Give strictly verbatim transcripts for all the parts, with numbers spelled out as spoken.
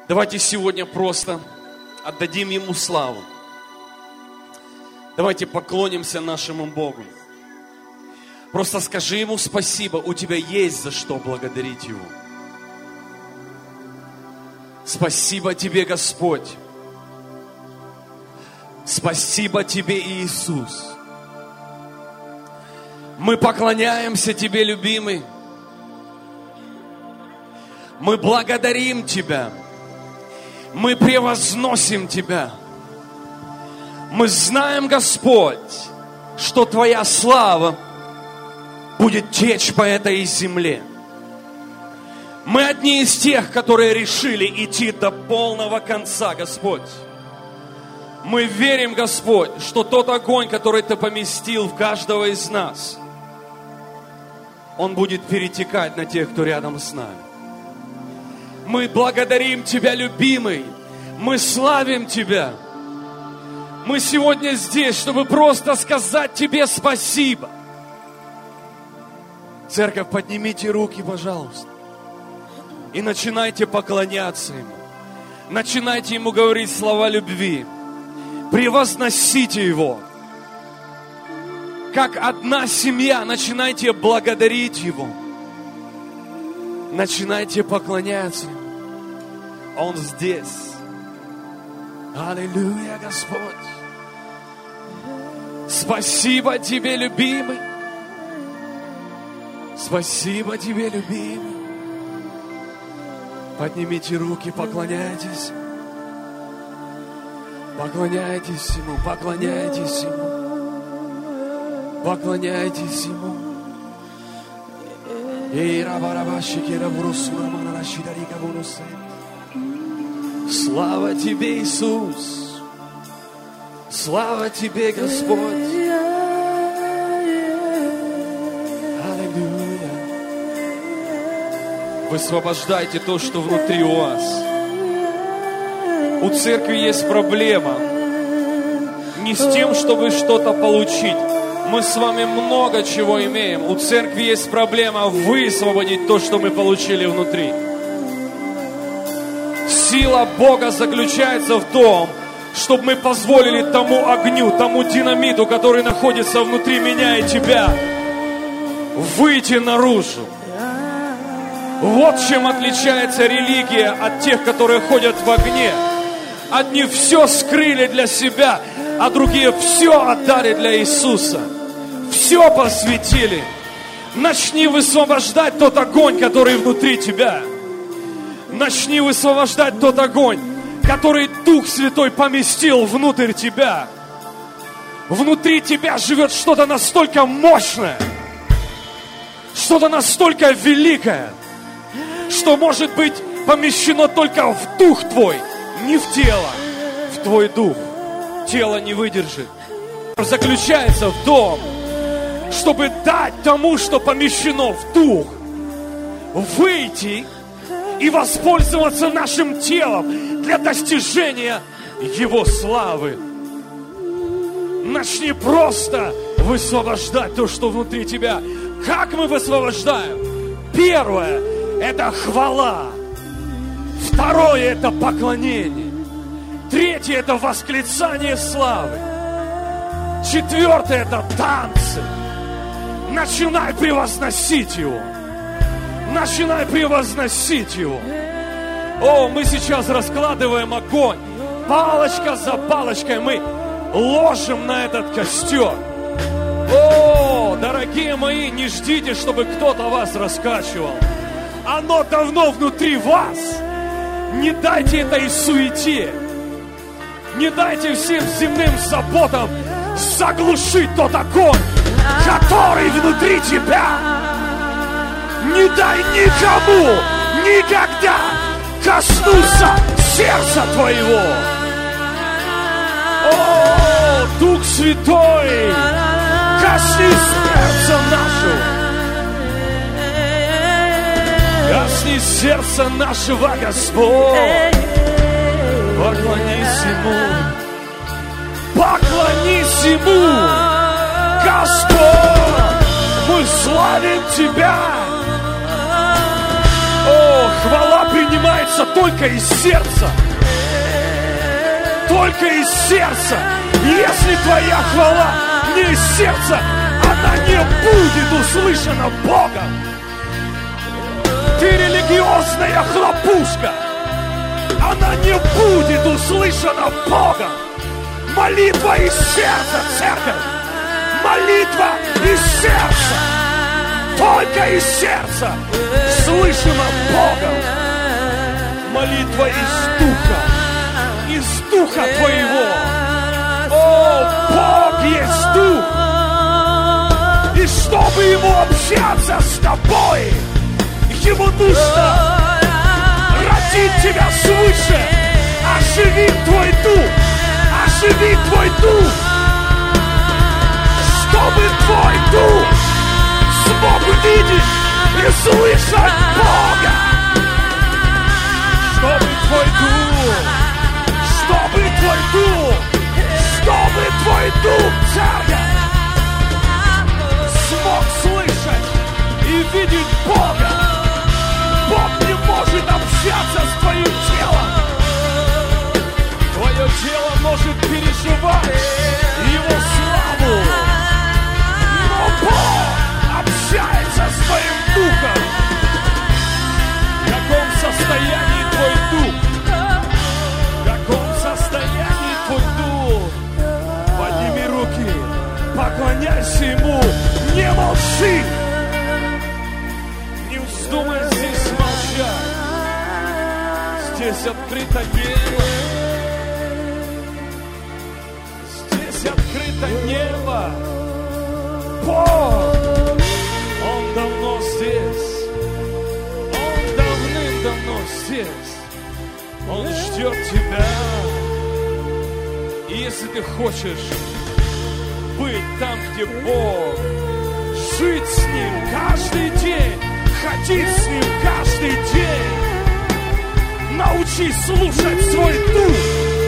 Давайте сегодня просто отдадим Ему славу. Давайте поклонимся нашему Богу. Просто скажи Ему спасибо, у тебя есть за что благодарить Его. Спасибо Тебе, Господь. Спасибо Тебе, Иисус. Мы поклоняемся Тебе, любимый. Мы благодарим Тебя. Мы превозносим Тебя. Мы знаем, Господь, что Твоя слава будет течь по этой земле. Мы одни из тех, которые решили идти до полного конца, Господь. Мы верим, Господь, что тот огонь, который Ты поместил в каждого из нас, он будет перетекать на тех, кто рядом с нами. Мы благодарим Тебя, любимый. Мы славим Тебя. Мы сегодня здесь, чтобы просто сказать Тебе спасибо. Церковь, поднимите руки, пожалуйста. И начинайте поклоняться Ему. Начинайте Ему говорить слова любви. Превозносите Его. Как одна семья, начинайте благодарить Его. Начинайте поклоняться Ему. Он здесь. Аллилуйя, Господь. Спасибо Тебе, любимый. Спасибо Тебе, любимый. Поднимите руки, поклоняйтесь. Поклоняйтесь Ему, поклоняйтесь Ему. Поклоняйтесь Ему. Слава Тебе, Иисус. Слава Тебе, Господь. Аллилуйя. Высвобождайте то, что внутри у вас. У церкви есть проблема не с тем, чтобы что-то получить. Мы с вами много чего имеем. У церкви есть проблема высвободить то, что мы получили внутри. Сила Бога заключается в том, чтобы мы позволили тому огню, тому динамиту, который находится внутри меня и тебя, выйти наружу. Вот чем отличается религия от тех, которые ходят в огне. Одни все скрыли для себя, а другие все отдали для Иисуса. Все посвятили. Начни высвобождать тот огонь, который внутри тебя. Начни высвобождать тот огонь, который Дух Святой поместил внутрь тебя. Внутри тебя живет что-то настолько мощное, что-то настолько великое, что может быть помещено только в дух твой, не в тело, в твой дух. Тело не выдержит. Заключается в том, чтобы дать тому, что помещено в дух, выйти и воспользоваться нашим телом для достижения Его славы. Начни просто высвобождать то, что внутри тебя. Как мы высвобождаем? Первое – это хвала. Второе – это поклонение. Третье – это восклицание славы. Четвертое – это танцы. Начинай превозносить Его. Начинай превозносить Его. О, мы сейчас раскладываем огонь. Палочка за палочкой мы ложим на этот костер. О, дорогие мои, не ждите, чтобы кто-то вас раскачивал. Оно давно внутри вас. Не дайте этой суете. Не дайте всем земным заботам заглушить тот огонь, который внутри тебя. Не дай никому никогда коснуться сердца твоего. О, Дух Святой, коснись сердца нашего. Коснись сердца нашего, Господь. Поклонись Ему. Поклонись Ему. Господь, мы славим Тебя. О, хвала принимается только из сердца. Только из сердца. Если твоя хвала не из сердца, она не будет услышана Богом. Ты религиозная хлопушка. Она не будет услышана Богом. Молитва из сердца, церковь. Молитва из сердца. Только из сердца слышимо Богом. Молитва из духа. Из духа твоего. О, Бог есть дух. И чтобы ему общаться с тобой, ему нужно родить тебя свыше. Оживить твой дух. Оживить твой дух. Чтобы твой дух смог видеть и слышать Бога. Чтобы твой дух, чтобы твой дух, чтобы твой дух, церковь, смог слышать и видеть Бога. Бог не может общаться с твоим телом. Твое тело может переживать Его славу. Но Бог общается с твоим духом. В каком состоянии твой дух? В каком состоянии твой дух? Подними руки, поклоняйся Ему, не молчи. Не вздумай здесь молчать. Здесь открыто небо. Здесь открыто небо. Бог, Он давно здесь. Он давным-давно здесь. Он ждет тебя. И если ты хочешь быть там, где Бог, жить с Ним каждый день, ходить с Ним каждый день, научись слушать свой дух.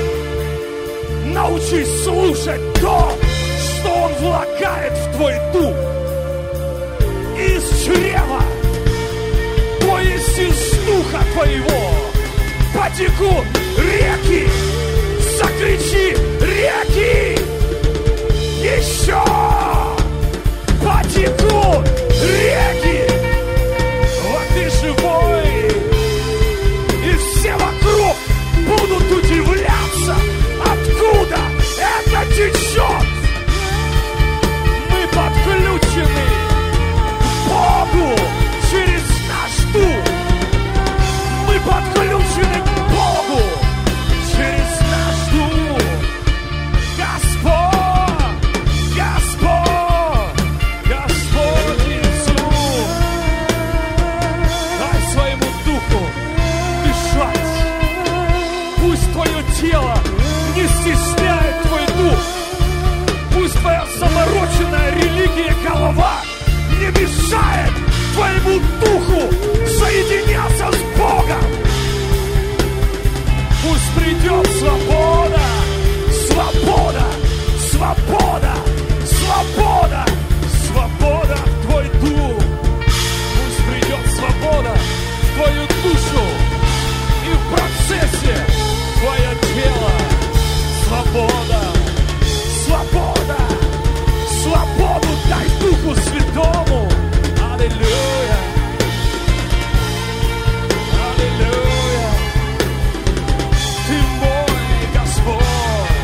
Научись слушать то, что Он влагает в твой дух. Из чрева, то есть из духа твоего, потекут реки. Закричи: реки! Еще потекут реки! Вот ты живой, и все вокруг будут удивляться, откуда это течет. Мы подключены к Богу через наш дух. Мы подключены к Богу через наш дух. Господь, Господь, Господь Иисус, дай своему духу дышать. Пусть твое тело не стесняет твой дух. Пусть твоя замороченная религия голова не мешает твоему духу соединяться с Богом. Пусть придет свобода, свобода, свобода, свобода, свобода в твой дух. Пусть придет свобода в твою душу и в процессе твое тело. Свобода, свобода, свободу дай Духу Святому. Аллилуйя, аллилуйя. Ты мой Господь,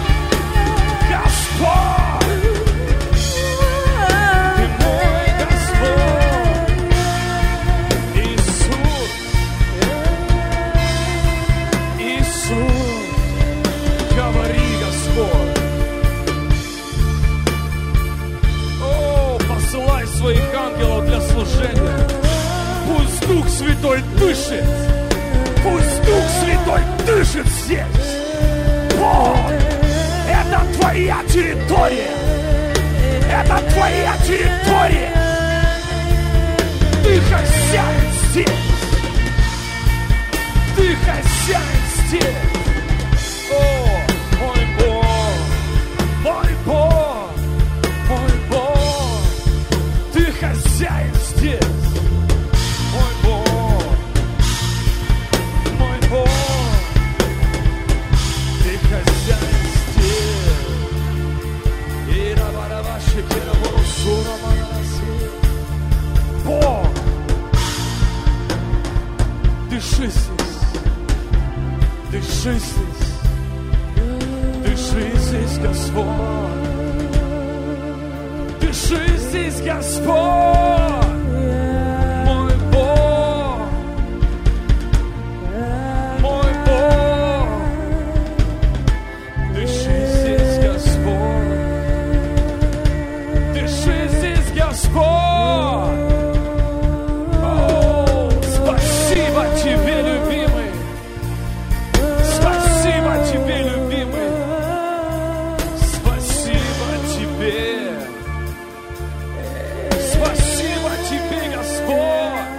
Господь. Ты мой Господь, Иисус, Иисус. Говори, Господь. О, посылай своих ангелов для служения. Пусть Дух Святой дышит. Пусть Дух Святой дышит здесь. Бог, это твоя территория. Это твоя территория. Ты хозяин здесь. Ты хозяин здесь. О, мой Бог, мой Бог, мой Бог, ты хозяин здесь, мой Бог, мой Бог. Дыши здесь, дыши здесь, Господь. Дыши здесь, Господь. Мой Бог, мой Бог. Дыши здесь, Господь. Дыши здесь, Господь. О, спасибо Тебе, любимый. Спасибо Тебе, любимый. Спасибо Тебе. Спасибо Тебе, Господь.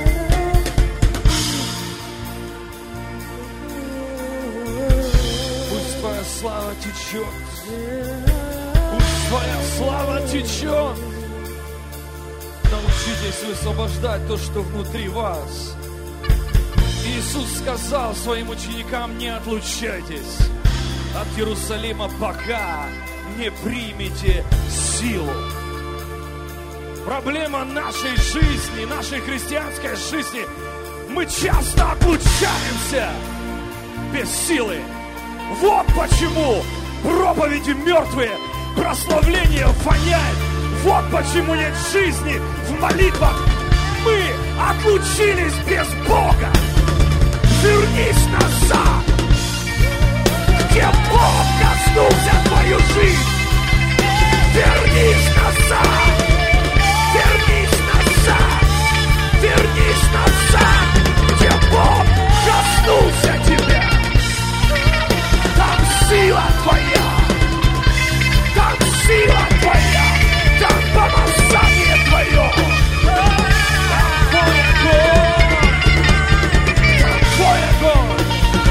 Пусть Твоя слава течет. Пусть Твоя слава течет. Научитесь высвобождать то, что внутри вас. Иисус сказал своим ученикам: не отлучайтесь от Иерусалима, пока не примете силу. Проблема нашей жизни, нашей христианской жизни: мы часто отлучаемся без силы. Вот почему проповеди мертвые, прославление воняет. Вот почему нет жизни в молитвах. Мы отлучились без Бога. Вернись назад, где Бог коснулся твою жизнь. Вернись назад, вернись назад, вернись назад, где Бог коснулся тебя. Там сила твоя, там сила твоя, там помазание твое. Там твой огонь, там твой огонь,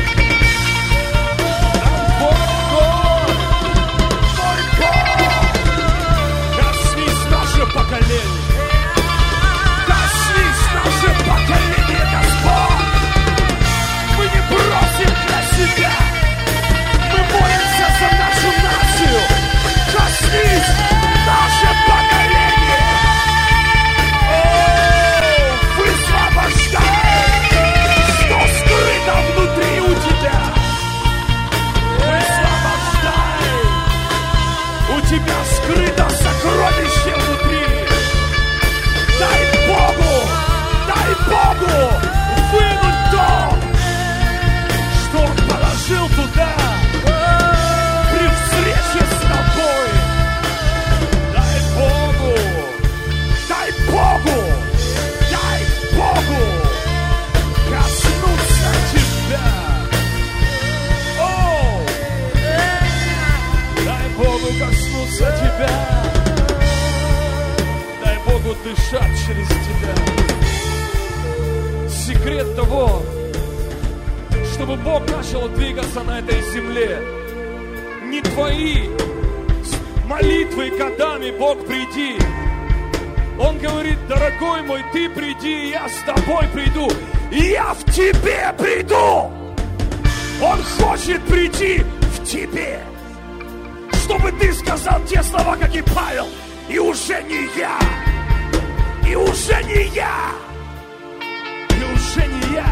там твой огонь, мой Бог. Коснись наше поколение, коснись наше поколение, Господь. Мы не просим для себя, мы молимся за нашу нацию. Коснись наше поколение. О, высвобождай, что скрыто внутри у тебя. Высвобождай. У тебя скрыто сокровище внутри. Дай Богу, дай Богу вынуть то, что Он положил туда при встрече с тобой. Дай Богу, дай Богу, дай Богу коснуться тебя. О, дай Богу коснуться тебя. Дай Богу дышать через тебя. Секрет того, чтобы Бог начал двигаться на этой земле, не твои молитвы годами: Бог, приди. Он говорит: дорогой мой, ты приди, я с тобой приду, и я в тебе приду. Он хочет прийти в тебе, чтобы ты сказал те слова, как и Павел: и уже не я, и уже не я, и уже не я,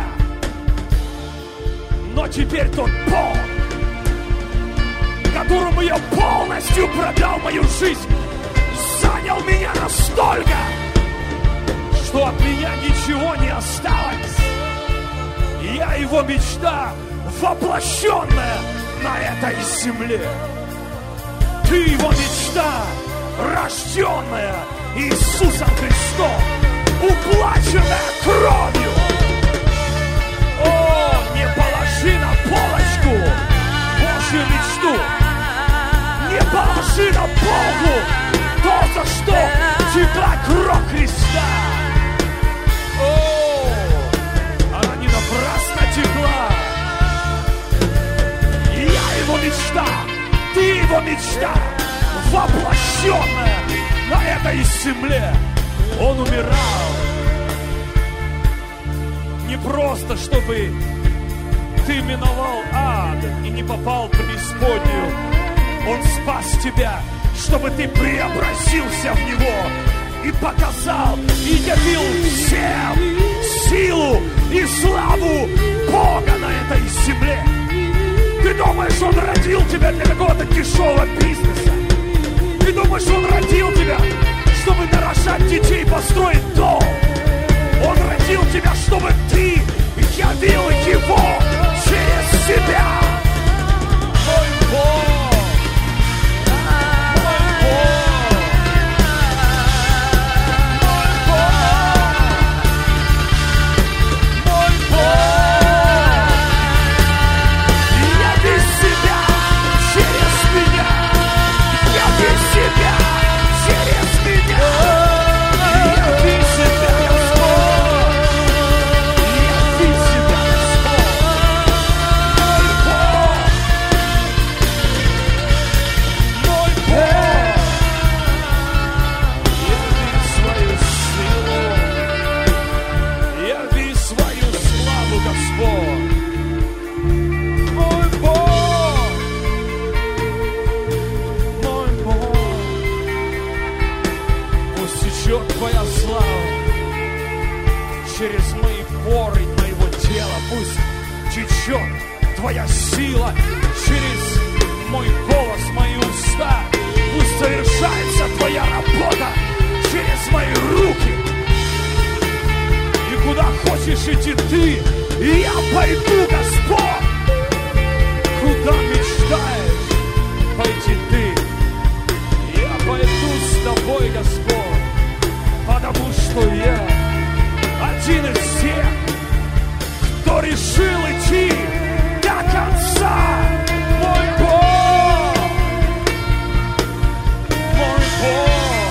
но теперь тот Бог, которому я полностью продал мою жизнь, занял меня настолько, что от меня ничего не осталось. Я его мечта, воплощенная на этой земле. Ты его мечта, рожденная Иисусом Христом, уплаченная кровью. О, не положи на полочку Божью мечту. Не положи на полку то, за что текла кровь Христа. О, она не напрасно текла. И я его мечта, ты его мечта, воплощенная на этой земле. Он умирал не просто, чтобы ты миновал ад и не попал в преисподнюю. Он спас тебя, чтобы ты преобразился в Него и показал, и явил всем силу и славу Бога на этой земле. тебя для какого-то дешевого бизнеса. Ты думаешь, Он родил тебя, чтобы нарожать детей, построить дом. Он родил тебя, чтобы ты явил Его через себя. Мой Бог, мой Бог, мой Бог, мой Бог. Яви себя через меня, яви себя через меня, яви себя, Господь, яви себя, Господь, мой Бог, мой Бог, яви свою силу, яви свою славу, Господь, мой Бог, мой Бог. Пусть течет Твоя слава через мои поры моего тела. Пусть течет Твоя сила через мой голос, мои уста. Пусть совершается Твоя работа через мои руки. И куда хочешь идти Ты, и я пойду, Господь. Куда мечтаешь пойти Ты, я пойду с Тобой, Господь, потому что я один из тех, кто решил идти до конца. Мой Бог, мой Бог,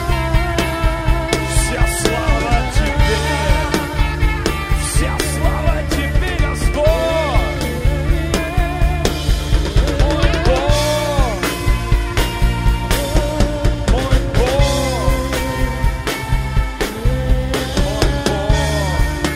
вся слава Тебе, вся слава Тебе, Господь. Мой Бог, мой Бог, мой Бог.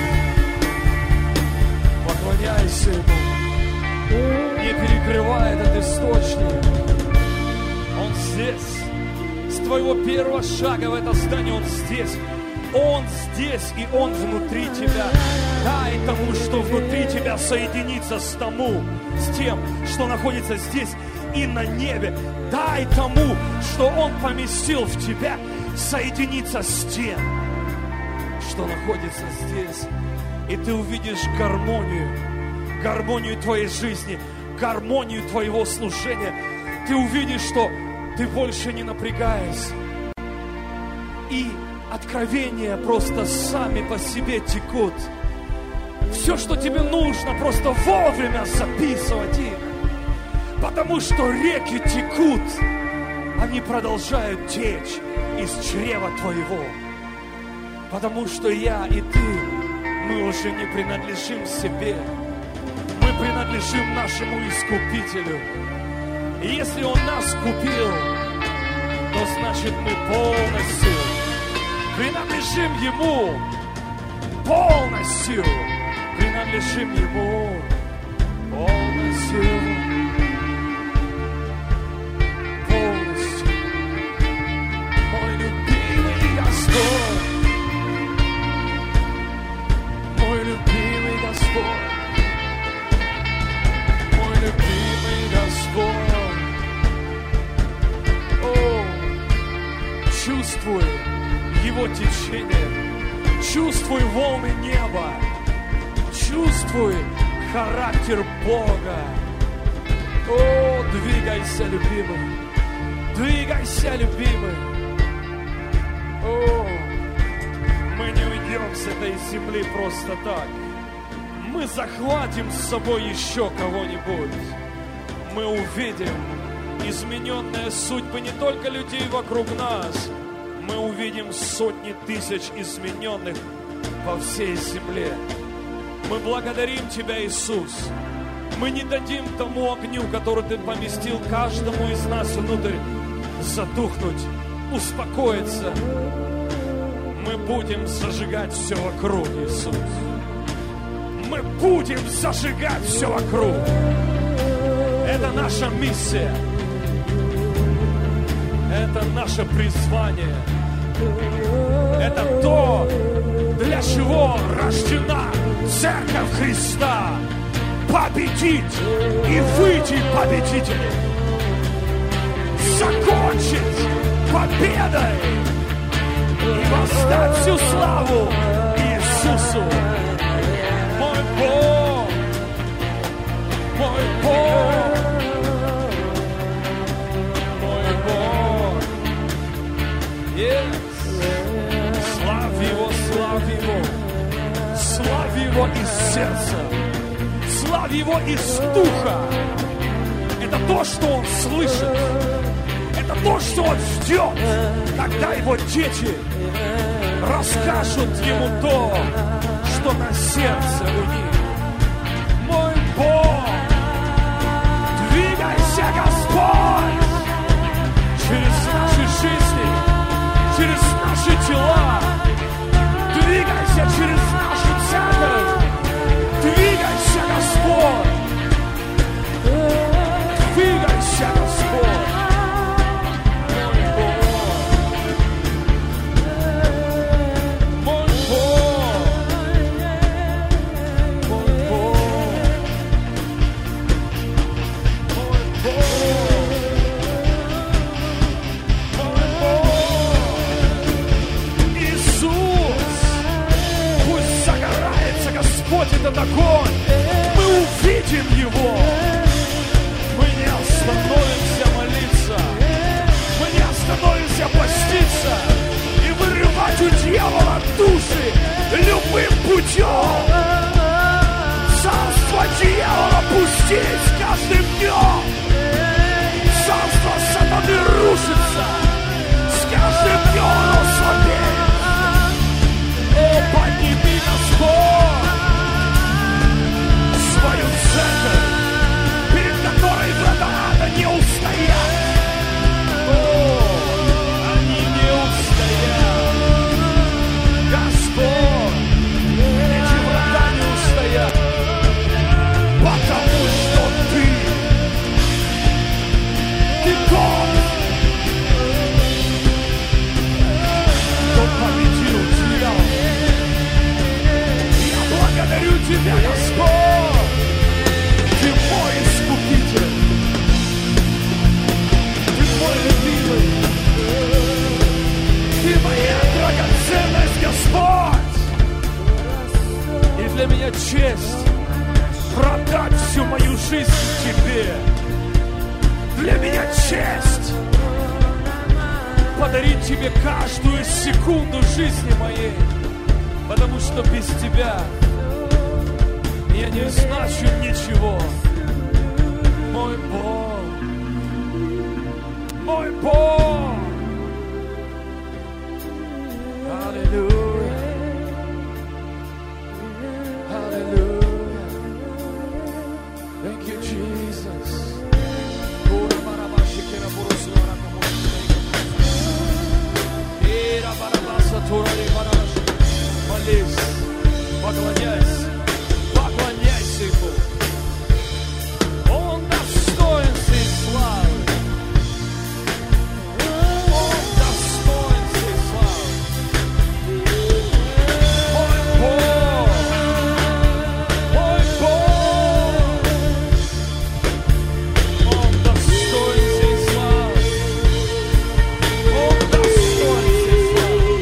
Поклоняйся Ему, не перекрывай этот источник. Он здесь. С твоего первого шага в это здание Он здесь. Он здесь, и Он внутри тебя. Дай тому, что внутри тебя, соединиться с тому, с тем, что находится здесь и на небе. Дай тому, что Он поместил в тебя, соединиться с тем, что находится здесь. И ты увидишь гармонию, гармонию твоей жизни, гармонию твоего служения. Ты увидишь, что ты больше не напрягаешься. И откровения просто сами по себе текут. Все, что тебе нужно, просто вовремя записывать их. Потому что реки текут, они продолжают течь из чрева твоего. Потому что я и ты, мы уже не принадлежим себе. Мы принадлежим нашему Искупителю. И если Он нас купил, то значит мы полностью принадлежим Ему. Полностью принадлежим Ему. Полностью. Полностью. Мой любимый Господь. Мой любимый Господь. Мой любимый Господь. О, чувствуй Его течение. Чувствуй волны неба. Чувствуй характер Бога. О, двигайся, любимый. Двигайся, любимый. О, мы не уйдем с этой земли просто так. Мы захватим с собой еще кого-нибудь. Мы увидим измененные судьбы не только людей вокруг нас. Мы увидим сотни тысяч измененных по всей земле. Мы благодарим Тебя, Иисус. Мы не дадим тому огню, который Ты поместил каждому из нас внутрь, затухнуть, успокоиться. Мы будем зажигать все вокруг, Иисус. Мы будем зажигать все вокруг. Это наша миссия. Это наше призвание. Это то, для чего рождена Церковь Христа. победить и выйти победителем, закончить победой и воздать всю славу Иисусу. Мой Бог, мой Бог, мой Бог. Yes. Славь Его, славь Его, славь Его из сердца, славь Его из духа. Это то, что Он слышит. Это то, что Он ждет, когда Его дети расскажут Ему то, что на сердце у них. Мой Бог, двигайся, Господь, через наши жизни, через наши тела. Двигайся через нашу церковь. Двигайся, Господь. Двигайся, Господь. Мой Бог. Мой Бог. Мой Бог. Мой Бог. Иисус. Пусть загорается, Господь, этот огонь. Мы увидим Его. Мы не остановимся молиться. Мы не остановимся поститься и вырывать у дьявола души любым путем. Царство дьявола пустить с каждым днем. Царство сатаны рушится. С каждым днем оно слабеет. О, подними, Господь, свою церковь, перед которой врата ада не устоят. О, они не устоят. Господь, эти врата не устоят, потому что Ты, Ты тот, кто победил дьявола. Я благодарю Тебя, Господь. Ты мой искупитель. Ты мой любимый. Ты моя драгоценность, Господь. И для меня честь продать всю мою жизнь Тебе. Для меня честь подарить Тебе каждую секунду жизни моей. Потому что без Тебя я не значу ничего. Мой Бог, мой Бог. Аллилуйя, аллилуйя. Thank you, Jesus. Молись, поклоняйся, поклоняйся Ему. Он достоин всей славы. Он достоин всей славы. Мой Бог, мой Бог. Он достоин всей славы. Он достоин всей славы.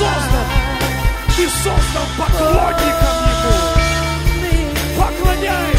Создан поклонником Ему. Поклоняйся.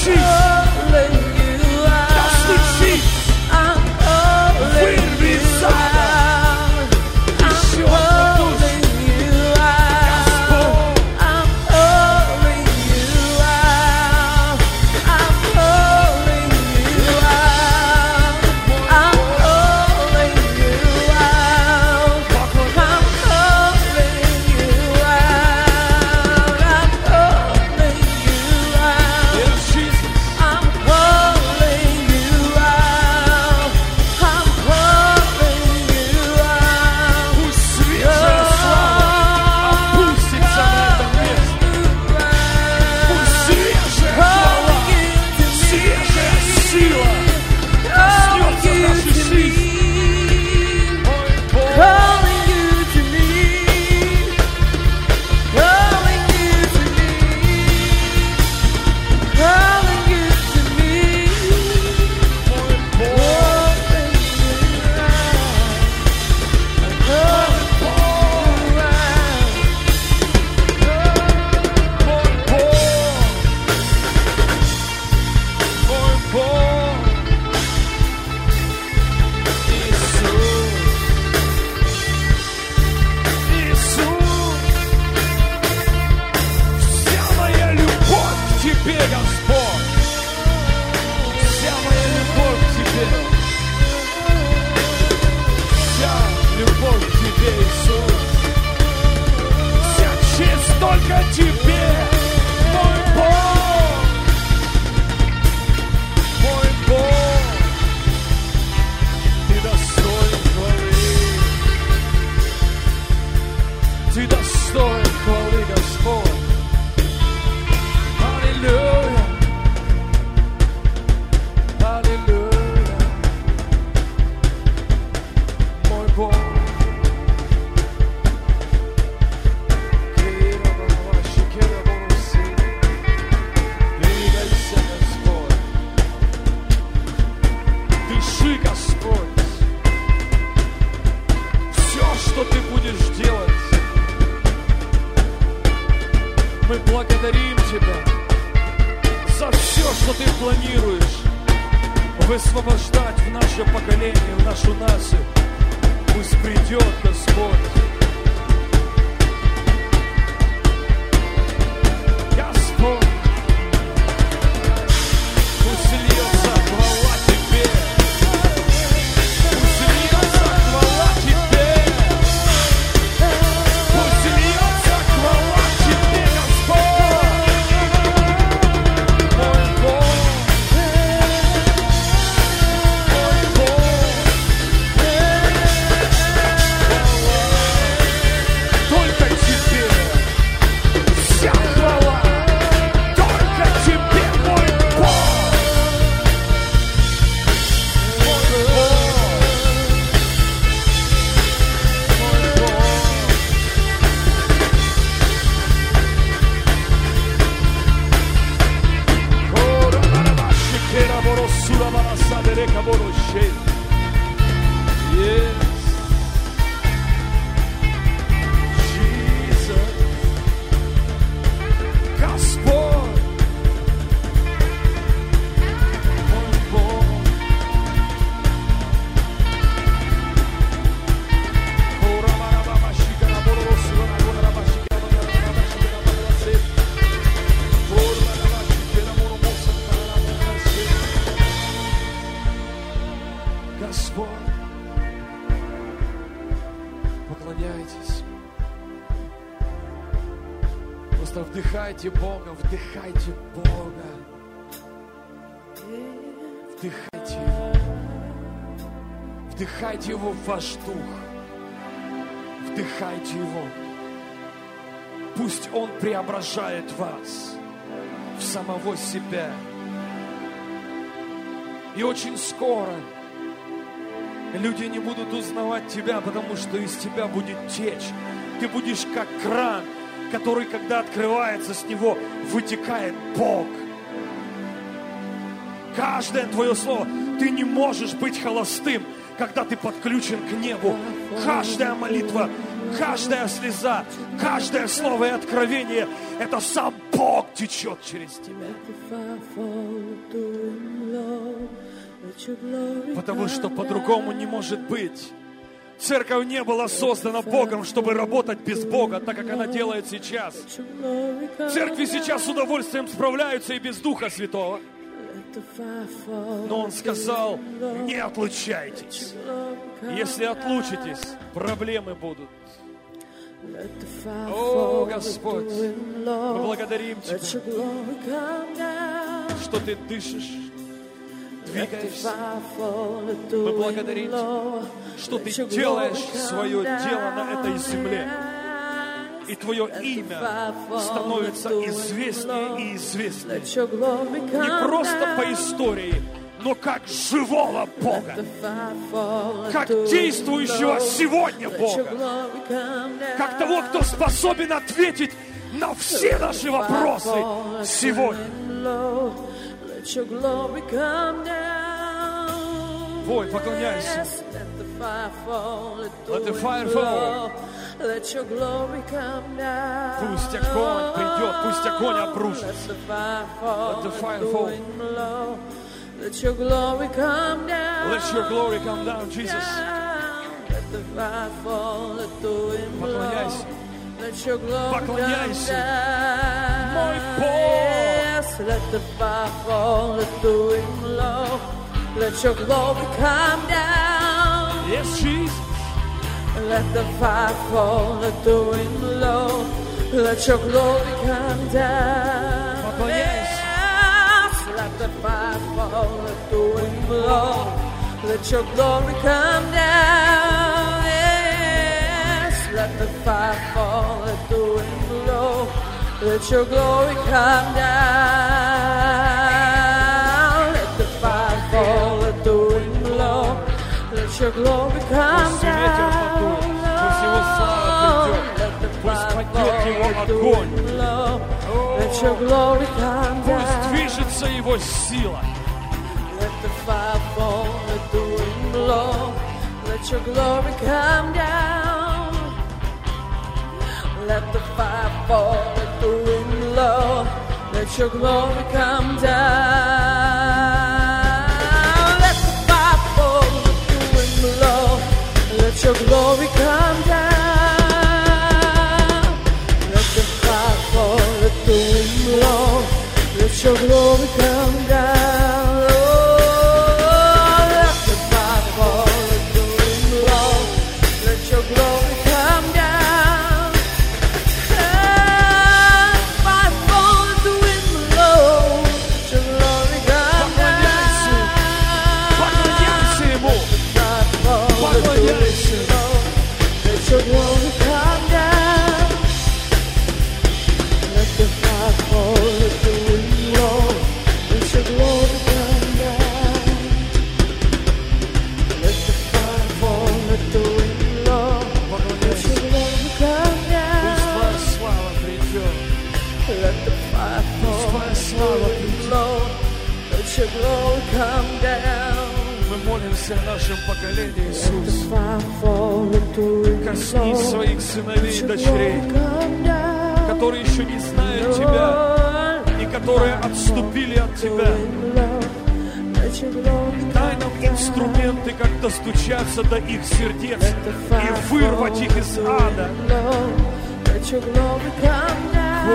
стучись. Да стучись. Вырви из ада. Еще одну душу. Господь. Высвобождать в наше поколение, в нашу нацию. Пусть придет Господь. Господь, пусть льется хвала Тебе. Пусть льется хвала Тебе. Пусть льется хвала Тебе, Господь. Мой Бог. Yes. Jesus. Господь. Мой Бог. Господь, поклоняйтесь. Просто вдыхайте Бога, вдыхайте Бога. Вдыхайте Его. Вдыхайте Его в ваш дух. Вдыхайте Его. Пусть Он преображает вас в самого себя. И очень скоро люди не будут узнавать тебя, потому что из тебя будет течь. Ты будешь как кран, который, когда открывается, с него вытекает Бог. Каждое твое слово. Ты не можешь быть холостым, когда ты подключен к небу. Каждая молитва каждая слеза, каждое слово и откровение, это сам Бог течет через тебя. Потому что по-другому не может быть. Церковь не была создана Богом, чтобы работать без Бога, так как она делает сейчас. Церкви сейчас с удовольствием справляются и без Духа Святого. Но Он сказал, не отлучайтесь. Если отлучитесь, проблемы будут. О, Господь, мы благодарим Тебя, что Ты дышишь, двигаешься. Мы благодарим Тебя, что Ты делаешь свое дело на этой земле. И Твое имя становится известнее и известнее. Не просто по истории, но как живого Бога, как действующего сегодня Бога, как того, кто способен ответить на все наши вопросы сегодня. Бой, поклоняйся. Let the fire fall. Пусть огонь придет, пусть огонь обрушится. Let the fire fall. Let your glory come down. Let your glory come down, Jesus. Let the fire fall, let the wind blow. Let your glory come down. Мой Бог. Let the fire fall, let the wind blow. Let your glory come down. Yes, Jesus. Let the fire fall, let the wind blow. Let your glory come down. Let the fire fall, let the wind blow. Let your glory come down. Yes, let the fire fall, let the wind blow. Let your glory come down. Let the fire fall, let the wind blow. Let your glory come down. Пусть Его слава придет, пусть пойдет Его огонь, пусть движется Его сила. Let the fire fall, let the wind blow. Let your glory come down. Let the fire fall, let the wind blow. Let your glory come down. Let the fire fall, let the wind blow. Let your glory come down. Let the fire fall, let the wind blow. Let your glory come down. Oh, let the fire fall, let the wind blow. Let your glory come down. Let the fire fall, let the wind blow. Let your glory come down. Поклоняйся Ему, поклоняйся. Let your glory come down. Let the fire fall, let the wind blow. Let your glory come down. Let the fire fall, let the wind blow. Let your glory come down. Пусть Твоя слава придет, Let the fire fall, let the wind blow. Let your glory come down. мы молимся о нашем поколении, Let the Иисус. fire fall, let the wind Коснись blow. своих сыновей и Let your дочерей, glory come down. которые еще не знают Тебя и которые отступили от Тебя. Дай нам инструменты, как достучаться до их сердец и вырвать их из ада. Let your glory come down.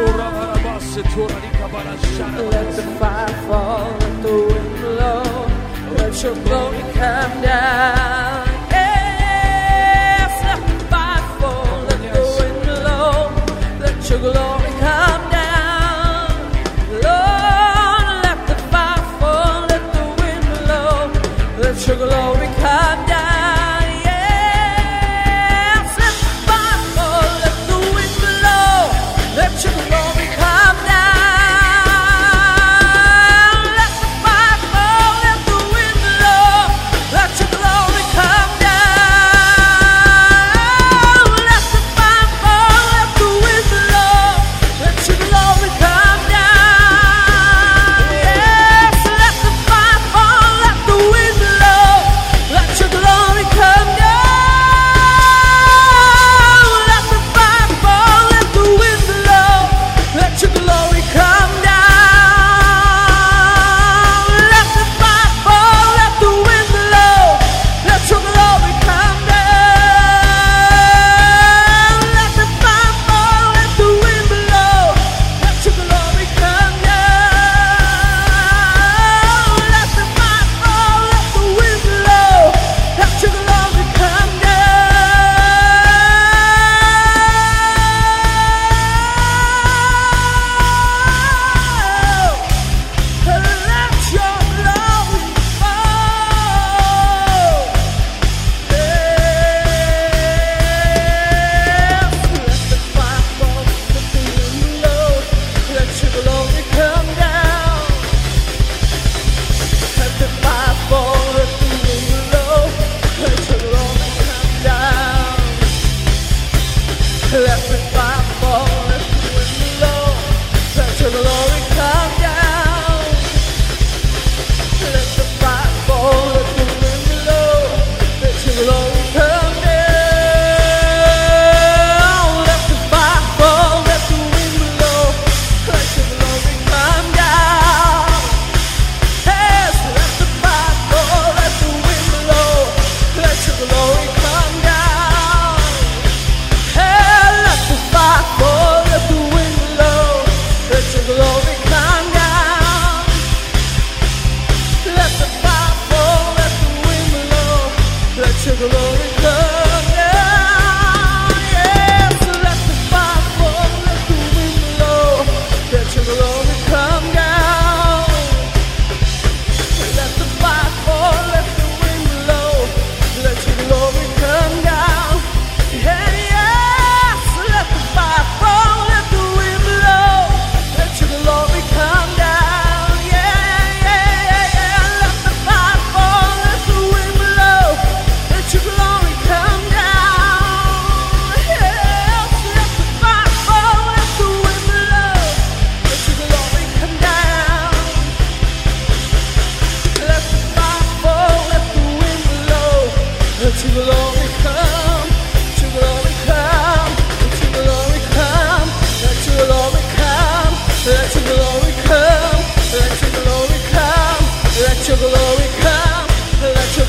Let the fire fall, let the wind blow. Let your glory come down. Yes, let the fire fall, let the wind blow. Let your glory come down. Lord, let the fire fall, let the wind blow. Let your glory come down. Yes, let the fire fall, let the wind blow. Let your glory come down. Let the fire fall, let the wind blow. Let your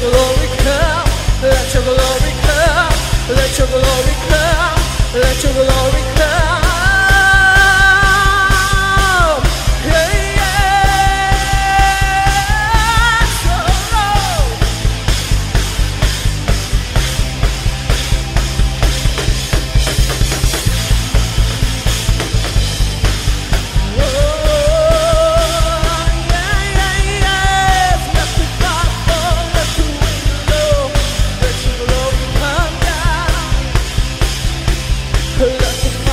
glory come, let your glory come, let your glory come, let your glory come. Yeah, yeah. So, let the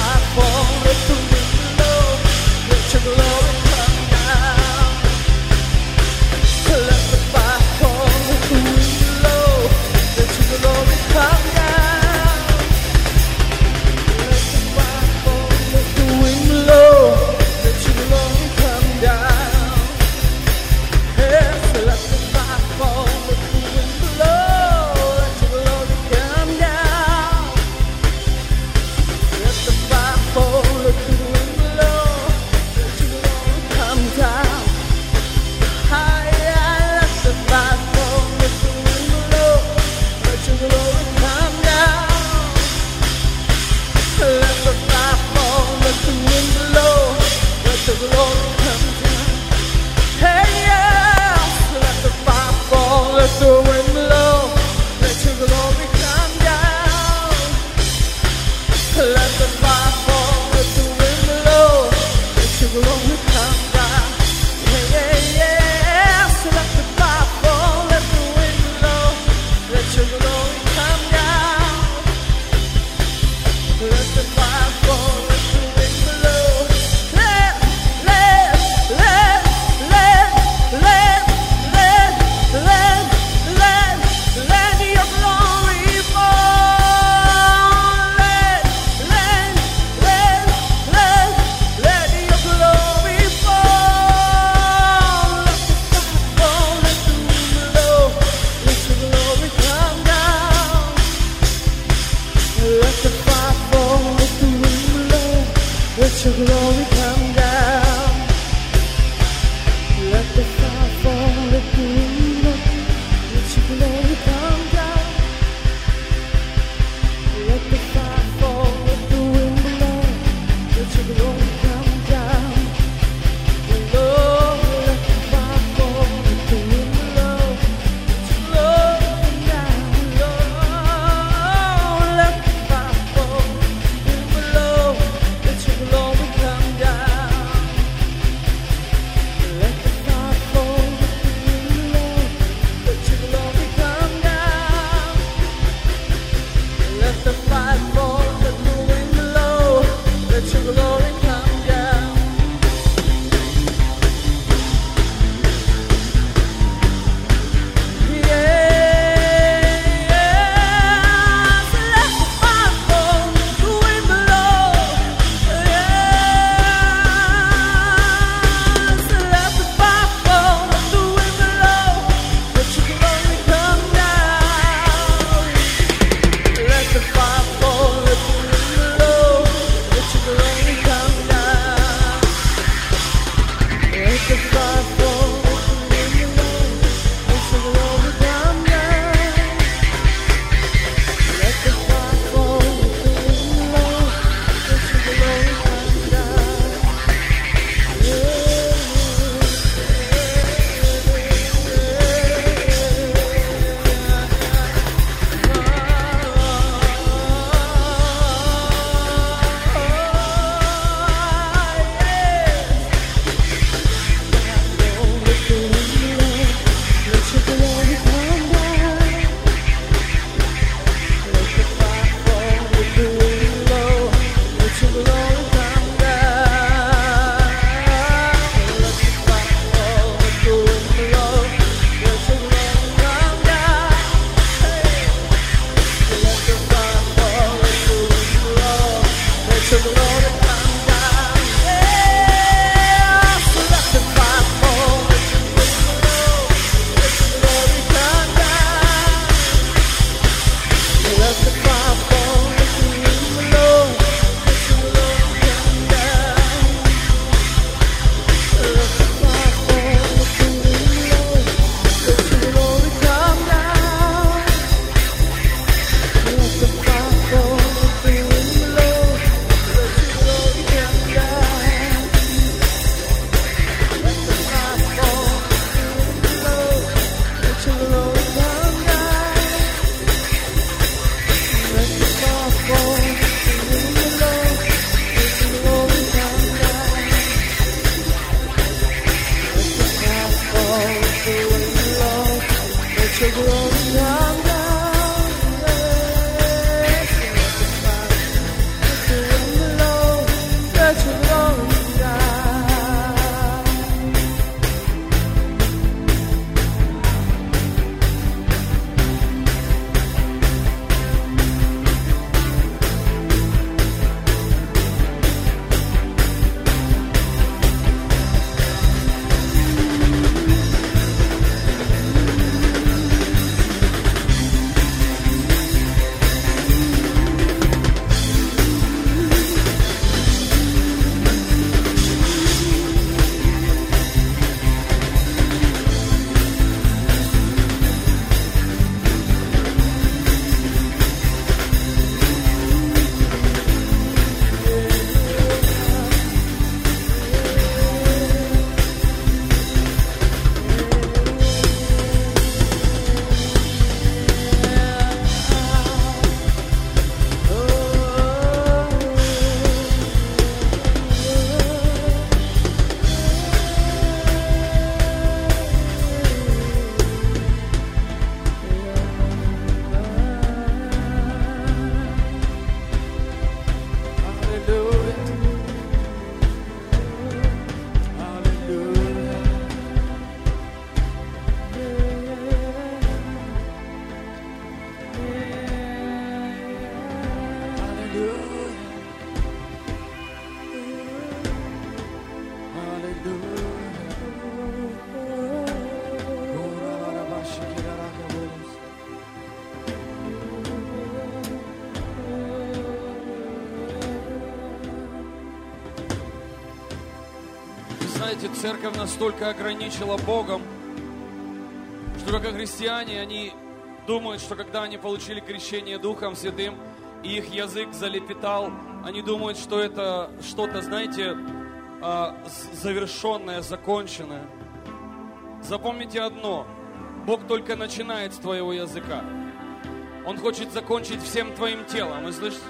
знаете, церковь настолько ограничила Богом, что как христиане, они думают, что когда они получили крещение Духом Святым, и их язык залепетал, они думают, что это что-то, знаете, завершенное, законченное. Запомните одно: Бог только начинает с твоего языка. Он хочет закончить всем твоим телом. Вы слышите?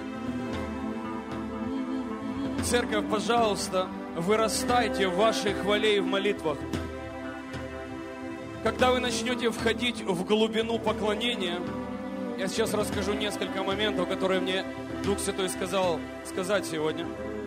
Церковь, пожалуйста, вырастайте в вашей хвале и в молитвах. Когда вы начнете входить в глубину поклонения, я сейчас расскажу несколько моментов, которые мне Дух Святой сказал сказать сегодня.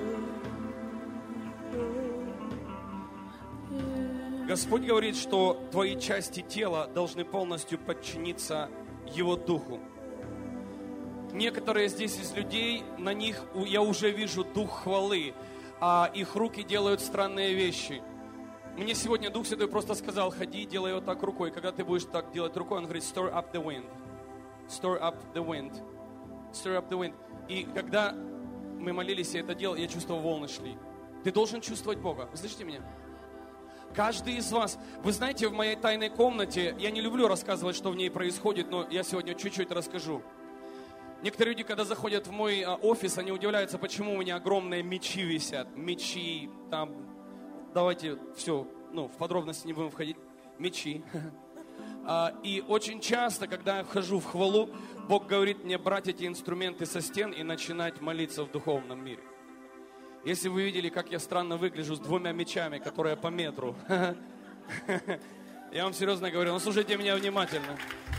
Господь говорит, что твои части тела должны полностью подчиниться Его Духу. Некоторые здесь из людей, на них я уже вижу дух хвалы, а их руки делают странные вещи. Мне сегодня Дух Святой просто сказал: ходи, делай вот так рукой. Когда ты будешь так делать рукой, Он говорит: stir up the wind. Stir up the wind. Stir up the wind. И когда мы молились, я это делал, я чувствовал, волны шли. Ты должен чувствовать Бога. Вы слышите меня? Каждый из вас, вы знаете, в моей тайной комнате, я не люблю рассказывать, что в ней происходит, но я сегодня чуть-чуть расскажу. Некоторые люди, когда заходят в мой офис, они удивляются, почему у меня огромные мечи висят. Мечи, там, давайте все, ну, в подробности не будем входить. Мечи. И очень часто, когда я вхожу в хвалу, Бог говорит мне брать эти инструменты со стен и начинать молиться в духовном мире. Если вы видели, как я странно выгляжу с двумя мечами, которые по метру. Я вам серьезно говорю, ну слушайте меня внимательно.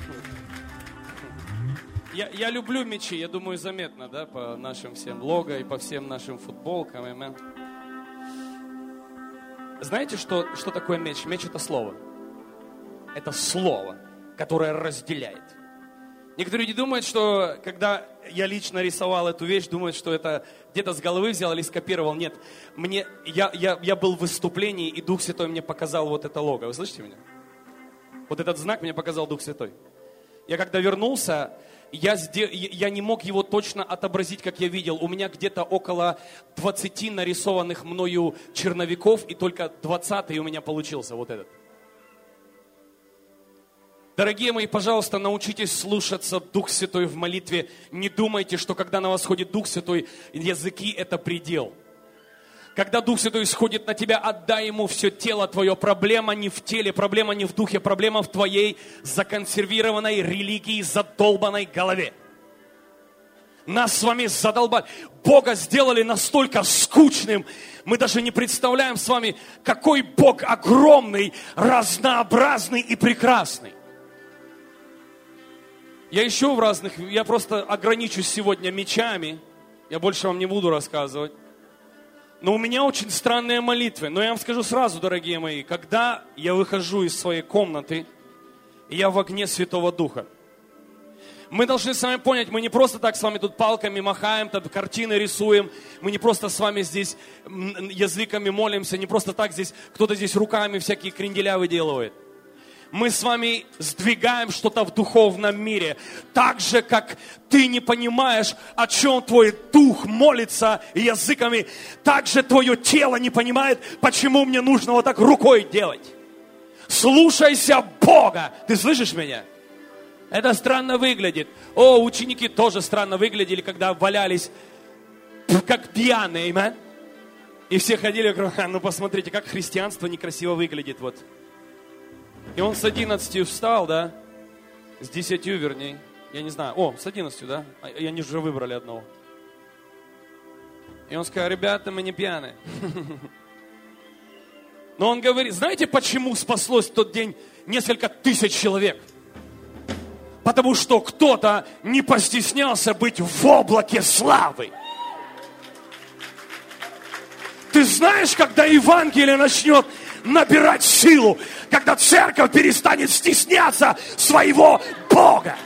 Я, я люблю мечи, я думаю, заметно, да, по нашим всем лого и по всем нашим футболкам. Amen. Знаете, что, что такое меч? Меч – это слово. Это слово, которое разделяет. Некоторые люди думают, что когда я лично рисовал эту вещь, думают, что это где-то с головы взял или скопировал. Нет, мне, я, я, я был в выступлении, и Дух Святой мне показал вот это лого. Вы слышите меня? Вот этот знак мне показал Дух Святой. Я когда вернулся, я, я не мог его точно отобразить, как я видел. У меня где-то около двадцати нарисованных мною черновиков, и только двадцатый у меня получился вот этот. Дорогие мои, пожалуйста, научитесь слушаться Дух Святой в молитве. Не думайте, что когда на вас ходит Дух Святой, языки – это предел. Когда Дух Святой сходит на тебя, отдай Ему все тело твое. Проблема не в теле, проблема не в духе, проблема в твоей законсервированной религии, задолбанной голове. Нас с вами задолбали. Бога сделали настолько скучным, мы даже не представляем с вами, какой Бог огромный, разнообразный и прекрасный. Я еще в разных, я просто ограничусь сегодня мечами, я больше вам не буду рассказывать. Но у меня очень странные молитвы. Но я вам скажу сразу, дорогие мои, когда я выхожу из своей комнаты, я в огне Святого Духа. Мы должны с вами понять, мы не просто так с вами тут палками махаем, там картины рисуем, мы не просто с вами здесь языками молимся, не просто так здесь, кто-то здесь руками всякие кренделя выделывает. Мы с вами сдвигаем что-то в духовном мире. Так же, как ты не понимаешь, о чем твой дух молится языками, так же твое тело не понимает, почему мне нужно вот так рукой делать. Слушайся Бога. Ты слышишь меня? Это странно выглядит. О, ученики тоже странно выглядели, когда валялись как пьяные. Amen? И все ходили, ну посмотрите, как христианство некрасиво выглядит. Вот. И он с одиннадцатью встал, да? С десятью, вернее. Я не знаю. О, с одиннадцатью, да? И они уже выбрали одного. И он сказал: ребята, мы не пьяные. Но он говорит, знаете, почему спаслось в тот день несколько тысяч человек? Потому что кто-то не постеснялся быть в облаке славы. Ты знаешь, когда Евангелие начнет набирать силу, когда церковь перестанет стесняться своего Бога.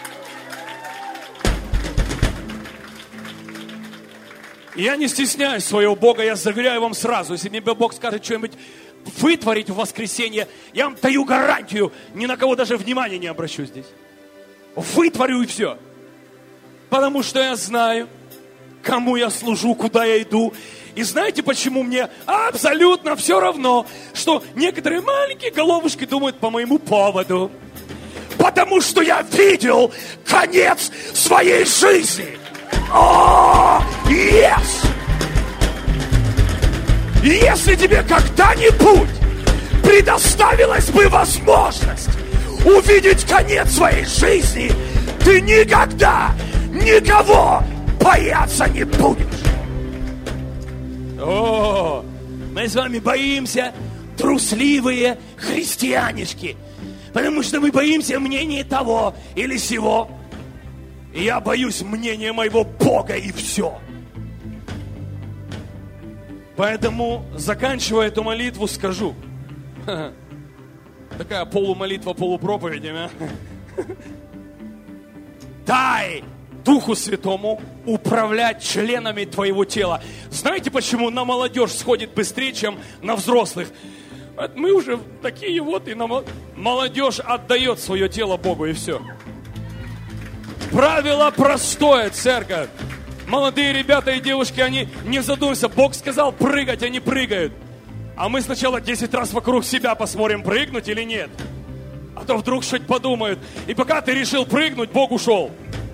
Я не стесняюсь своего Бога, я заверяю вам сразу, если мне Бог скажет что-нибудь вытворить в воскресенье, я вам даю гарантию, ни на кого даже внимания не обращу здесь. Вытворю и все. Потому что я знаю, кому я служу, куда я иду. И знаете, почему мне абсолютно все равно, что некоторые маленькие головушки думают по моему поводу? Потому что я видел конец своей жизни. О, yes! И если тебе когда-нибудь предоставилась бы возможность увидеть конец своей жизни, ты никогда никого бояться не будешь. О, мы с вами боимся, трусливые христианишки, потому что мы боимся мнения того или сего. И я боюсь мнения моего Бога, и все. Поэтому, заканчивая эту молитву, скажу. Такая полумолитва, полупроповедь. А? Дай Духу Святому управлять членами твоего тела. Знаете, почему на молодежь сходит быстрее, чем на взрослых? Мы уже такие вот, и на молодежь отдает свое тело Богу, и все. Правило простое, церковь. Молодые ребята и девушки, они не задумываются. Бог сказал прыгать, они прыгают. А мы сначала десять раз вокруг себя посмотрим, прыгнуть или нет. А то вдруг что-то подумают. И пока ты решил прыгнуть, Бог ушел.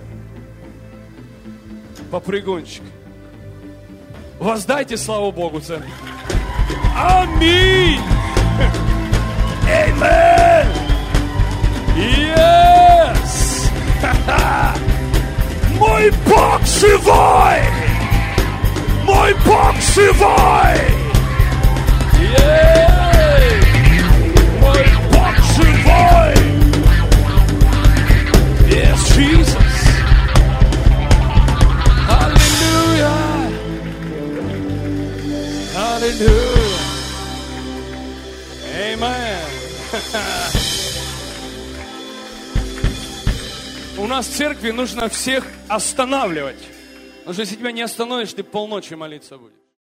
Попрыгунчик. Воздайте славу Богу, церковь. Аминь. Amen. Yes. Мой Бог живой. Мой Бог живой. Yeah. Мой Бог живой. Yes, Jesus. Hallelujah. Hallelujah. Amen. У нас в церкви нужно всех останавливать. Потому что если тебя не остановишь, ты полночи молиться будешь.